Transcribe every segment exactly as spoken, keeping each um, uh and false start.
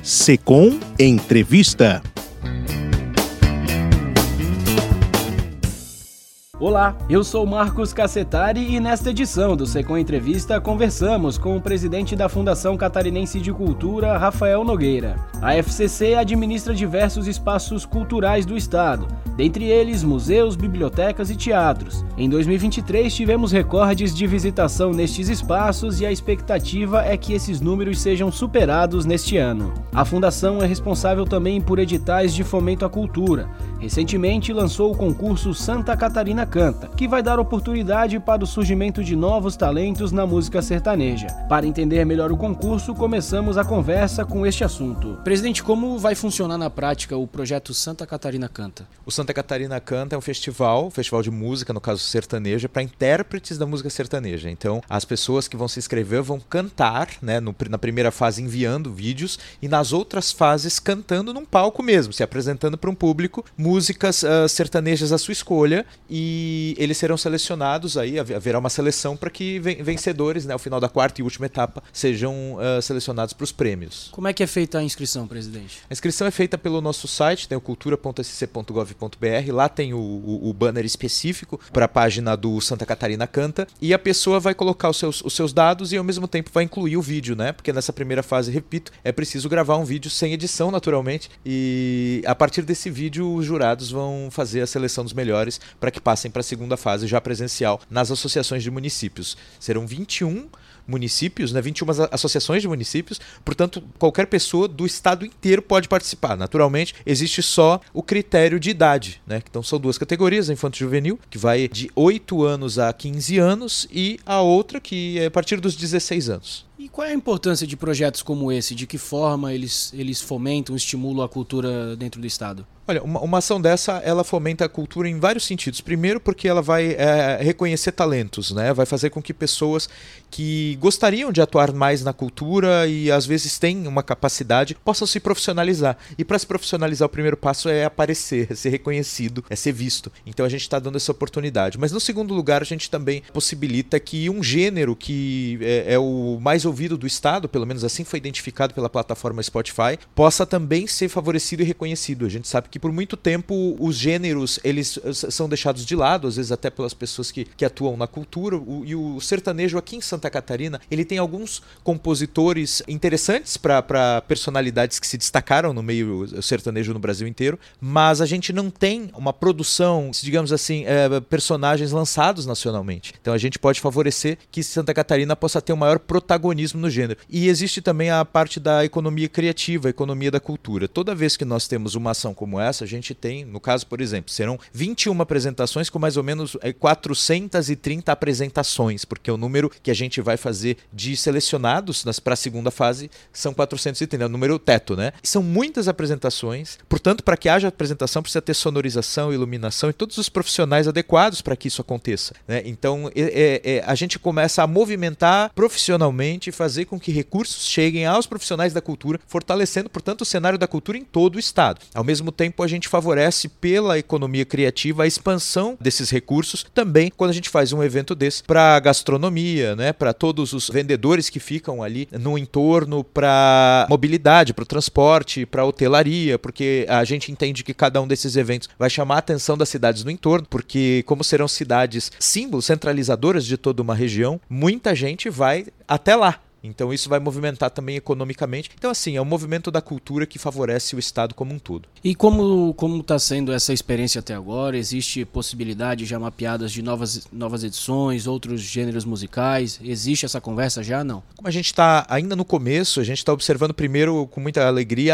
Secom Entrevista. Olá, eu sou Marcos Cassetari e nesta edição do Secom Entrevista conversamos com o presidente da Fundação Catarinense de Cultura, Rafael Nogueira. A F C C administra diversos espaços culturais do estado, dentre eles museus, bibliotecas e teatros. Em dois mil e vinte e três tivemos recordes de visitação nestes espaços e a expectativa é que esses números sejam superados neste ano. A Fundação é responsável também por editais de fomento à cultura. Recentemente lançou o concurso Santa Catarina Canta, que vai dar oportunidade para o surgimento de novos talentos na música sertaneja. Para entender melhor o concurso, começamos a conversa com este assunto. Presidente, como vai funcionar na prática o projeto Santa Catarina Canta? O Santa Catarina Canta é um festival, um festival de música, no caso sertaneja, para intérpretes da música sertaneja. Então, as pessoas que vão se inscrever vão cantar, né, no, na primeira fase enviando vídeos e nas outras fases cantando num palco mesmo, se apresentando para um público, músicas uh, sertanejas à sua escolha, e eles serão selecionados, aí haverá uma seleção para que vencedores, né, ao final da quarta e última etapa, sejam uh, selecionados para os prêmios. Como é que é feita a inscrição, presidente? A inscrição é feita pelo nosso site, tem o cultura ponto s c ponto gov ponto b r, lá tem o, o, o banner específico para a página do Santa Catarina Canta, e a pessoa vai colocar os seus, os seus dados e ao mesmo tempo vai incluir o vídeo, né? Porque nessa primeira fase, repito, é preciso gravar um vídeo sem edição, naturalmente, e a partir desse vídeo os jurados vão fazer a seleção dos melhores para que passem para a segunda fase já presencial nas associações de municípios. Serão vinte e um municípios, né, vinte e uma associações de municípios, portanto, qualquer pessoa do estado inteiro pode participar. Naturalmente, existe só o critério de idade, né? Então são duas categorias, a infanto-juvenil, que vai de oito anos a quinze anos, e a outra que é a partir dos dezesseis anos. E qual é a importância de projetos como esse? De que forma eles, eles fomentam, estimulam a cultura dentro do estado? Olha, uma, uma ação dessa, ela fomenta a cultura em vários sentidos. Primeiro porque ela vai é, reconhecer talentos, né? Vai fazer com que pessoas que gostariam de atuar mais na cultura e às vezes têm uma capacidade, possam se profissionalizar. E para se profissionalizar, o primeiro passo é aparecer, é ser reconhecido, é ser visto. Então a gente está dando essa oportunidade. Mas no segundo lugar, a gente também possibilita que um gênero que é, é o mais ouvido do estado, pelo menos assim foi identificado pela plataforma Spotify, possa também ser favorecido e reconhecido. A gente sabe que por muito tempo os gêneros eles são deixados de lado, às vezes até pelas pessoas que, que atuam na cultura, o, e o sertanejo aqui em Santa Catarina, ele tem alguns compositores interessantes para personalidades que se destacaram no meio sertanejo no Brasil inteiro, mas a gente não tem uma produção, digamos assim, é, personagens lançados nacionalmente. Então a gente pode favorecer que Santa Catarina possa ter um maior protagonismo no gênero. E existe também a parte da economia criativa, a economia da cultura. Toda vez que nós temos uma ação como essa, a gente tem, no caso, por exemplo, serão vinte e uma apresentações com mais ou menos quatrocentas e trinta apresentações, porque o número que a gente vai fazer de selecionados para a segunda fase são quatrocentos e trinta, é o número teto, né? São muitas apresentações, portanto, para que haja apresentação precisa ter sonorização, iluminação e todos os profissionais adequados para que isso aconteça, né? Então, é, é, a gente começa a movimentar profissionalmente e fazer com que recursos cheguem aos profissionais da cultura, fortalecendo, portanto, o cenário da cultura em todo o estado. Ao mesmo tempo, a gente favorece pela economia criativa a expansão desses recursos também quando a gente faz um evento desse para a gastronomia, né, para todos os vendedores que ficam ali no entorno, para mobilidade, para o transporte, para a hotelaria, porque a gente entende que cada um desses eventos vai chamar a atenção das cidades no entorno, porque como serão cidades símbolos, centralizadoras de toda uma região, muita gente vai até lá. Então isso vai movimentar também economicamente. Então assim, é um movimento da cultura que favorece o estado como um todo. E como como está sendo essa experiência até agora? Existe possibilidade já mapeadas de novas, novas edições, outros gêneros musicais? Existe essa conversa já? Não? Como a gente está ainda no começo, a gente está observando primeiro com muita alegria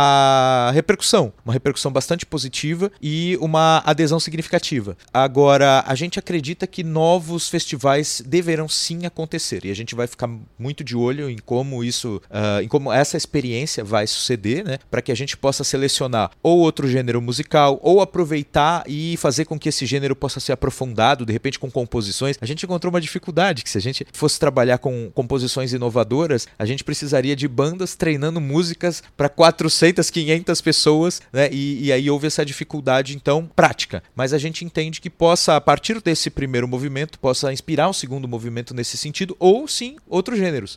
a, a repercussão. Uma repercussão bastante positiva e uma adesão significativa. Agora, a gente acredita que novos festivais deverão sim acontecer. E a gente vai ficar muito de olho em como isso, uh, em como essa experiência vai suceder, né, para que a gente possa selecionar ou outro gênero musical, ou aproveitar e fazer com que esse gênero possa ser aprofundado, de repente com composições. A gente encontrou uma dificuldade, que se a gente fosse trabalhar com composições inovadoras, a gente precisaria de bandas treinando músicas para quatrocentas, quinhentas pessoas, né, e, e aí houve essa dificuldade, então, prática. Mas a gente entende que possa, a partir desse primeiro movimento, possa inspirar um segundo movimento nesse sentido, ou sim, outros gêneros.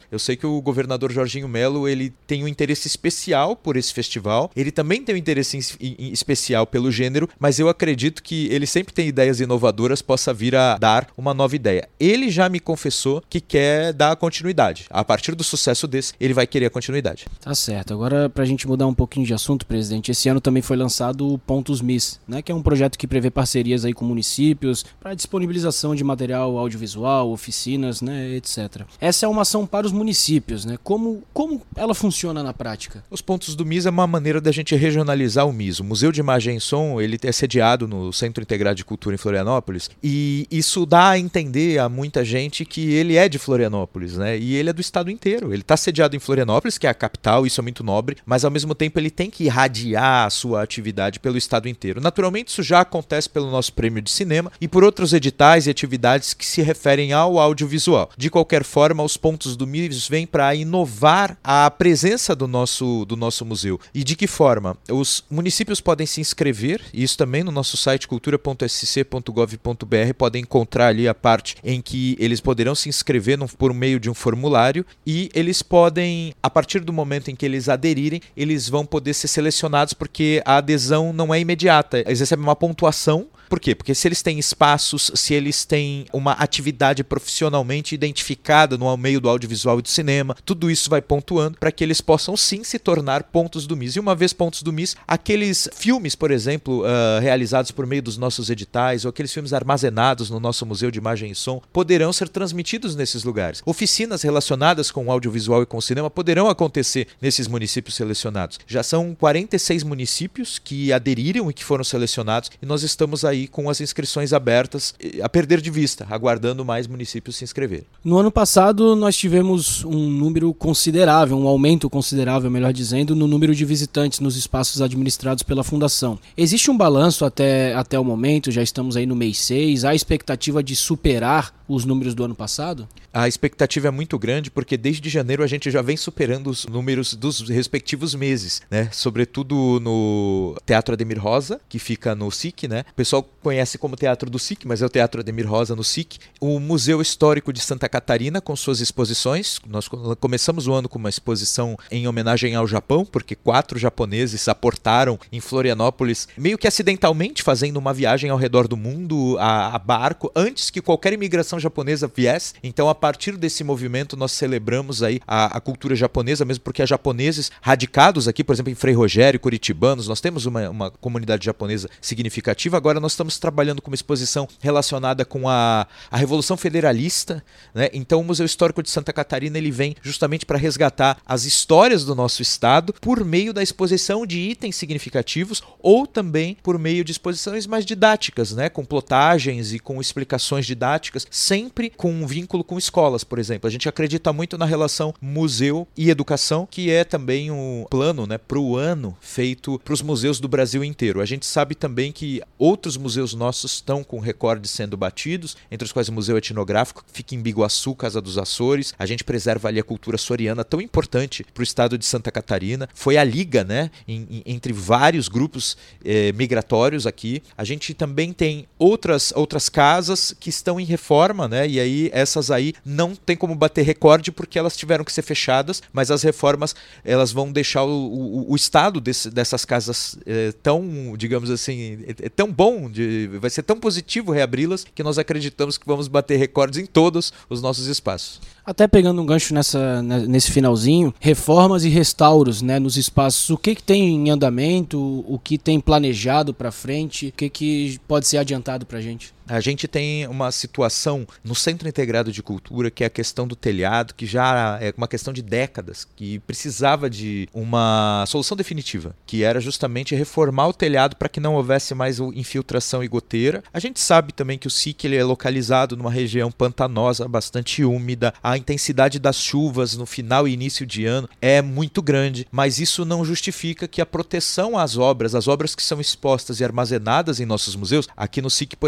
Eu sei que o governador Jorginho Melo, ele tem um interesse especial por esse festival, ele também tem um interesse em, em, especial pelo gênero, mas eu acredito que ele sempre tem ideias inovadoras, possa vir a dar uma nova ideia. Ele já me confessou que quer dar continuidade. A partir do sucesso desse, ele vai querer a continuidade. Tá certo. Agora, pra gente mudar um pouquinho de assunto, presidente, esse ano também foi lançado o Pontos Miss, né, que é um projeto que prevê parcerias aí com municípios para disponibilização de material audiovisual, oficinas, né, etcétera. Essa é uma ação para os municípios, né? Como, como ela funciona na prática? Os Pontos do Miss é uma maneira da gente regionalizar o Miss. O Museu de Imagem e Som, ele é sediado no Centro Integrado de Cultura em Florianópolis, e isso dá a entender a muita gente que ele é de Florianópolis, né? E ele é do estado inteiro. Ele está sediado em Florianópolis, que é a capital, isso é muito nobre, mas ao mesmo tempo ele tem que irradiar a sua atividade pelo estado inteiro. Naturalmente isso já acontece pelo nosso prêmio de cinema e por outros editais e atividades que se referem ao audiovisual. De qualquer forma, os Pontos do Miss vêm para inovar a presença do nosso, do nosso museu. E de que forma? Os municípios podem se inscrever, e isso também no nosso site cultura ponto s c ponto gov ponto b r, podem encontrar ali a parte em que eles poderão se inscrever no, por meio de um formulário, e eles podem, a partir do momento em que eles aderirem, eles vão poder ser selecionados, porque a adesão não é imediata, eles recebem uma pontuação. Por quê? Porque se eles têm espaços, se eles têm uma atividade profissionalmente identificada no meio do audiovisual e do cinema, tudo isso vai pontuando para que eles possam sim se tornar Pontos do Miss. E uma vez Pontos do Miss, aqueles filmes, por exemplo, uh, realizados por meio dos nossos editais, ou aqueles filmes armazenados no nosso Museu de Imagem e Som, poderão ser transmitidos nesses lugares. Oficinas relacionadas com o audiovisual e com o cinema poderão acontecer nesses municípios selecionados. Já são quarenta e seis municípios que aderiram e que foram selecionados, e nós estamos aí com as inscrições abertas, a perder de vista, aguardando mais municípios se inscreverem. No ano passado nós tivemos um número considerável, um aumento considerável, melhor dizendo, no número de visitantes nos espaços administrados pela Fundação. Existe um balanço até, até o momento, já estamos aí no mês seis, há a expectativa de superar os números do ano passado? A expectativa é muito grande, porque desde janeiro a gente já vem superando os números dos respectivos meses, né? Sobretudo no Teatro Ademir Rosa, que fica no S I C, né? O pessoal conhece como Teatro do S I C, mas é o Teatro Ademir Rosa no S I C. O Museu Histórico de Santa Catarina, com suas exposições. Nós começamos o ano com uma exposição em homenagem ao Japão, porque quatro japoneses aportaram em Florianópolis, meio que acidentalmente, fazendo uma viagem ao redor do mundo a, a barco, antes que qualquer imigração japonesa viesse. Então, a partir desse movimento, nós celebramos aí a, a cultura japonesa, mesmo porque há japoneses radicados aqui, por exemplo, em Frei Rogério, curitibanos, nós temos uma, uma comunidade japonesa significativa. Agora nós estamos trabalhando com uma exposição relacionada com a, a Revolução Federalista, né? Então o Museu Histórico de Santa Catarina, ele vem justamente para resgatar as histórias do nosso estado por meio da exposição de itens significativos, ou também por meio de exposições mais didáticas, né? Com plotagens e com explicações didáticas, sempre com um vínculo com escolas, por exemplo. A gente acredita muito na relação museu e educação, que é também um plano, né, para o ano feito para os museus do Brasil inteiro. A gente sabe também que outros museus nossos estão com recordes sendo batidos, entre os quais o Museu Etnográfico, que fica em Biguaçu, Casa dos Açores. A gente preserva ali a cultura açoriana, tão importante para o estado de Santa Catarina. Foi a liga, né, em, em, entre vários grupos eh, migratórios aqui. A gente também tem outras, outras casas que estão em reforma, né, e aí essas aí não tem como bater recorde porque elas tiveram que ser fechadas, mas as reformas, elas vão deixar o, o, o estado desse, dessas casas eh, tão, digamos assim, é, é tão bom, de, vai ser tão positivo reabri-las, que nós acreditamos que vamos bater recordes em todos os nossos espaços. Até pegando um gancho nessa, nesse finalzinho, reformas e restauros, né, nos espaços, o que, que tem em andamento, o que tem planejado para frente, o que, que pode ser adiantado para a gente? A gente tem uma situação no Centro Integrado de Cultura, que é a questão do telhado, que já é uma questão de décadas, que precisava de uma solução definitiva, que era justamente reformar o telhado para que não houvesse mais infiltração e goteira. A gente sabe também que o S I C ele é localizado numa região pantanosa, bastante úmida, a intensidade das chuvas no final e início de ano é muito grande, mas isso não justifica que a proteção às obras, as obras que são expostas e armazenadas em nossos museus, aqui no S I C, por exemplo, nós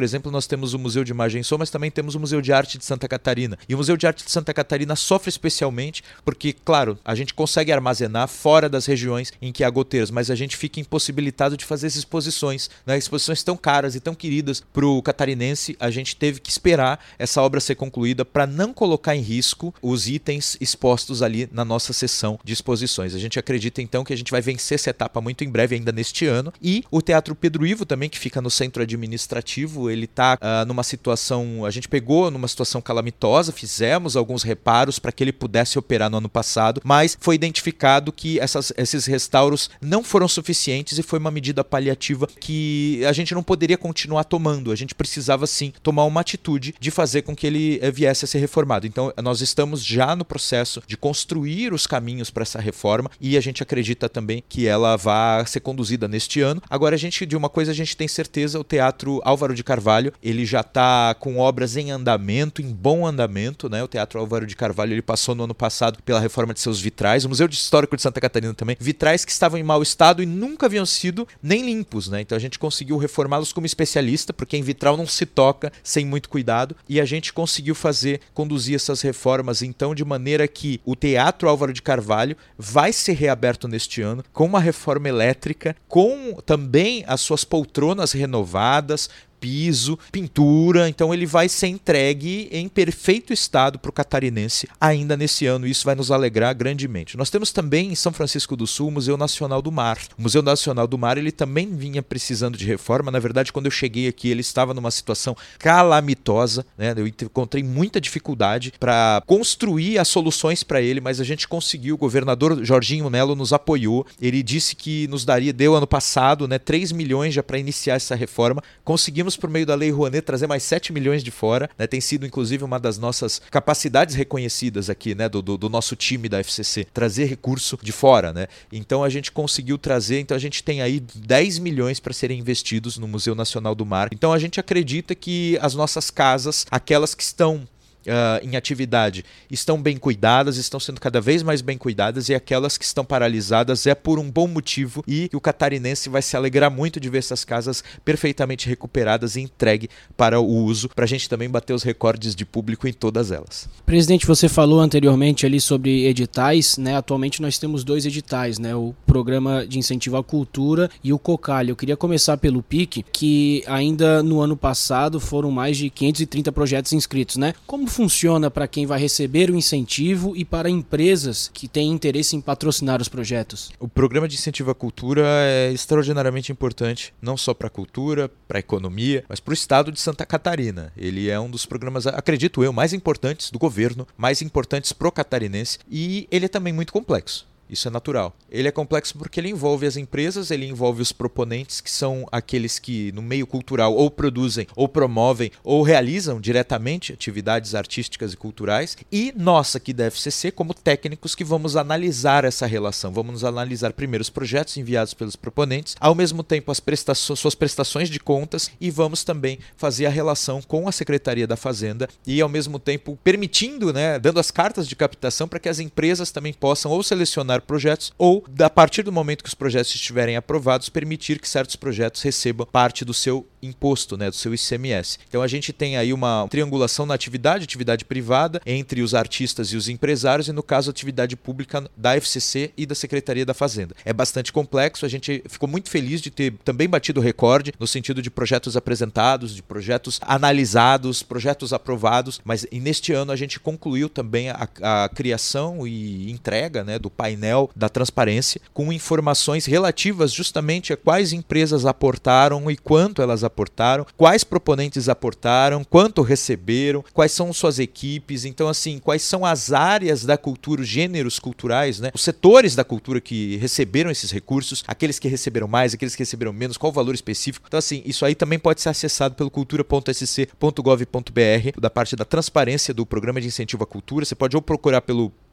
nós temos o Museu de Imagem e Som, mas também temos o Museu de Arte de Santa Catarina. E o Museu de Arte de Santa Catarina sofre especialmente porque, claro, a gente consegue armazenar fora das regiões em que há goteiros, mas a gente fica impossibilitado de fazer essas exposições, né? Exposições tão caras e tão queridas para o catarinense. A gente teve que esperar essa obra ser concluída para não colocar em risco os itens expostos ali na nossa sessão de exposições. A gente acredita então que a gente vai vencer essa etapa muito em breve, ainda neste ano. E o Teatro Pedro Ivo também, que fica no centro administrativo, ele está uh, numa situação, a gente pegou numa situação calamitosa, fizemos alguns reparos para que ele pudesse operar no ano passado, mas foi identificado que essas, esses restauros não foram suficientes e foi uma medida paliativa que a gente não poderia continuar tomando. A gente precisava sim tomar uma atitude de fazer com que ele eh, viesse a ser reformado. Então nós estamos já no processo de construir os caminhos para essa reforma e a gente acredita também que ela vai ser conduzida neste ano. Agora a gente, de uma coisa a gente tem certeza, o Teatro Álvaro de Carvalho, ele já está com obras em andamento, em bom andamento, né? O Teatro Álvaro de Carvalho, ele passou no ano passado pela reforma de seus vitrais, o Museu Histórico de Santa Catarina também, vitrais que estavam em mau estado e nunca haviam sido nem limpos, né? Então a gente conseguiu reformá-los como especialista, porque em vitral não se toca sem muito cuidado, e a gente conseguiu fazer, conduzir essas reformas então de maneira que o Teatro Álvaro de Carvalho vai ser reaberto neste ano com uma reforma elétrica, com também as suas poltronas renovadas, piso, pintura, então ele vai ser entregue em perfeito estado para o catarinense ainda nesse ano, e isso vai nos alegrar grandemente. Nós temos também em São Francisco do Sul o Museu Nacional do Mar. O Museu Nacional do Mar, ele também vinha precisando de reforma. Na verdade, quando eu cheguei aqui, ele estava numa situação calamitosa, né? Eu encontrei muita dificuldade para construir as soluções para ele, mas a gente conseguiu. O governador Jorginho Melo nos apoiou, ele disse que nos daria, deu ano passado, né, três milhões já para iniciar essa reforma. Conseguimos, por meio da Lei Rouanet, trazer mais sete milhões de fora, né? Tem sido inclusive uma das nossas capacidades reconhecidas aqui, né? do, do, do nosso time da F C C, trazer recurso de fora, né? Então a gente conseguiu trazer, então a gente tem aí dez milhões para serem investidos no Museu Nacional do Mar. Então a gente acredita que as nossas casas, aquelas que estão Uh, em atividade, estão bem cuidadas, estão sendo cada vez mais bem cuidadas, e aquelas que estão paralisadas é por um bom motivo, e o catarinense vai se alegrar muito de ver essas casas perfeitamente recuperadas e entregue para o uso, para a gente também bater os recordes de público em todas elas. Presidente, você falou anteriormente ali sobre editais, né? Atualmente nós temos dois editais, né? O Programa de Incentivo à Cultura e o COCAL. Eu queria começar pelo P I C, que ainda no ano passado foram mais de quinhentos e trinta projetos inscritos, né? Como funciona para quem vai receber o incentivo e para empresas que têm interesse em patrocinar os projetos? O Programa de Incentivo à Cultura é extraordinariamente importante, não só para a cultura, para a economia, mas para o estado de Santa Catarina. Ele é um dos programas, acredito eu, mais importantes do governo, mais importantes para o catarinense, e ele é também muito complexo. Isso é natural. Ele é complexo porque ele envolve as empresas, ele envolve os proponentes, que são aqueles que no meio cultural ou produzem, ou promovem, ou realizam diretamente atividades artísticas e culturais, e nós aqui da F C C como técnicos que vamos analisar essa relação. Vamos analisar primeiro os projetos enviados pelos proponentes, ao mesmo tempo as prestações, suas prestações de contas, e vamos também fazer a relação com a Secretaria da Fazenda e ao mesmo tempo permitindo, né, dando as cartas de captação para que as empresas também possam ou selecionar projetos ou, a partir do momento que os projetos estiverem aprovados, permitir que certos projetos recebam parte do seu imposto, né, do seu I C M S. Então a gente tem aí uma triangulação na atividade, atividade privada, entre os artistas e os empresários, e no caso a atividade pública da F C C e da Secretaria da Fazenda. É bastante complexo, a gente ficou muito feliz de ter também batido o recorde no sentido de projetos apresentados, de projetos analisados, projetos aprovados, mas neste ano a gente concluiu também a, a criação e entrega, né, do painel da transparência, com informações relativas justamente a quais empresas aportaram e quanto elas aportaram, quais proponentes aportaram, quanto receberam, quais são suas equipes. Então, assim, quais são as áreas da cultura, os gêneros culturais, né? Os setores da cultura que receberam esses recursos, aqueles que receberam mais, aqueles que receberam menos, qual o valor específico. Então, assim, isso aí também pode ser acessado pelo cultura ponto s c ponto gov ponto b r, da parte da transparência do Programa de Incentivo à Cultura. Você pode ou procurar pelo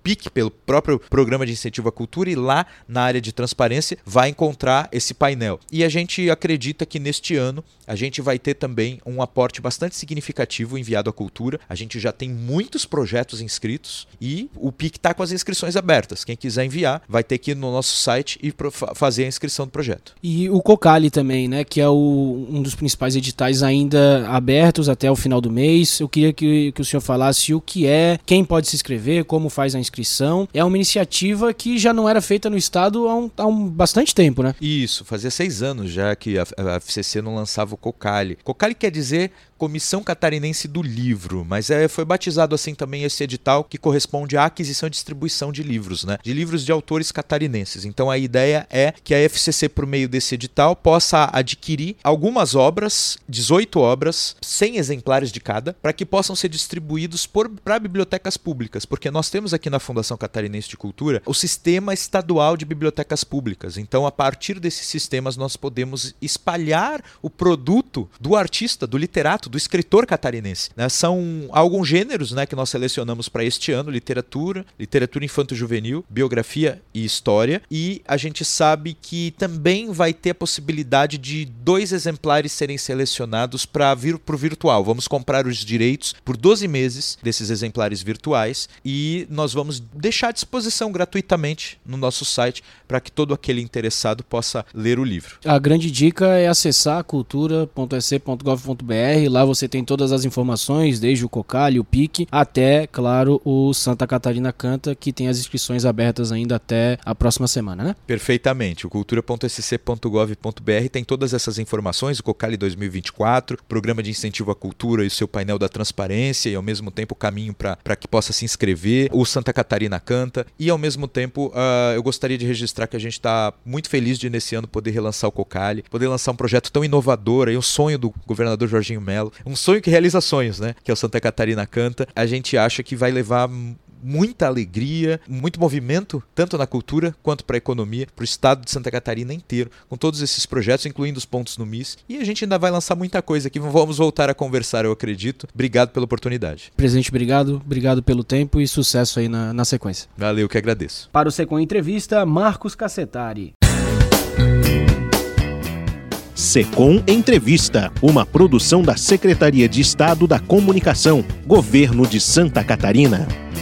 P I C, pelo próprio Programa de Incentivo à Cultura, e lá na área de transparência vai encontrar esse painel. E a gente acredita que neste ano a gente vai ter também um aporte bastante significativo enviado à cultura. A gente já tem muitos projetos inscritos e o P I C está com as inscrições abertas. Quem quiser enviar vai ter que ir no nosso site e fazer a inscrição do projeto. E o Cocali também, né, que é o, um dos principais editais ainda abertos até o final do mês. Eu queria que, que o senhor falasse o que é, quem pode se inscrever, como faz a inscrição. É uma iniciativa que já não era feita no estado há um, há um bastante tempo, né? Isso, fazia seis anos já que a, a F C C não lançava o Cocali. Cocali quer dizer Comissão Catarinense do Livro, mas é, foi batizado assim também esse edital que corresponde à aquisição e distribuição de livros, né? De livros de autores catarinenses. Então a ideia é que a F C C, por meio desse edital, possa adquirir algumas obras, dezoito obras, cem exemplares de cada, para que possam ser distribuídos para bibliotecas públicas, porque nós temos aqui na Fundação Catarinense de Cultura o Sistema Estadual de Bibliotecas Públicas. Então, a partir desses sistemas, nós podemos espalhar o produto do artista, do literato, do escritor catarinense. Né? São alguns gêneros, né, que nós selecionamos para este ano: literatura, literatura infanto-juvenil, biografia e história. E a gente sabe que também vai ter a possibilidade de dois exemplares serem selecionados para vir para o virtual. Vamos comprar os direitos por doze meses desses exemplares virtuais e nós vamos deixar à disposição gratuitamente no nosso site para que todo aquele interessado possa ler o livro. A grande dica é acessar cultura ponto e c ponto gov ponto b r. Lá você tem todas as informações, desde o Cocali, o P I C, até, claro, o Santa Catarina Canta, que tem as inscrições abertas ainda até a próxima semana, né? Perfeitamente. O cultura ponto s c ponto gov ponto b r tem todas essas informações, o Cocali dois mil e vinte e quatro, Programa de Incentivo à Cultura e o seu painel da transparência, e ao mesmo tempo o caminho para que possa se inscrever, o Santa Catarina Canta, e ao mesmo tempo uh, eu gostaria de registrar que a gente está muito feliz de nesse ano poder relançar o Cocali, poder lançar um projeto tão inovador, aí, um sonho do governador Jorginho Melo, um sonho que realiza sonhos, né? Que é o Santa Catarina Canta. A gente acha que vai levar muita alegria, muito movimento, tanto na cultura quanto para a economia, para o estado de Santa Catarina inteiro, com todos esses projetos, incluindo os pontos no M I S. E a gente ainda vai lançar muita coisa aqui. Vamos voltar a conversar, eu acredito. Obrigado pela oportunidade. Presidente, obrigado. Obrigado pelo tempo e sucesso aí na, na sequência. Valeu, que agradeço. Para o Secom Entrevista, Marcos Cassetari. Secom Entrevista, uma produção da Secretaria de Estado da Comunicação, Governo de Santa Catarina.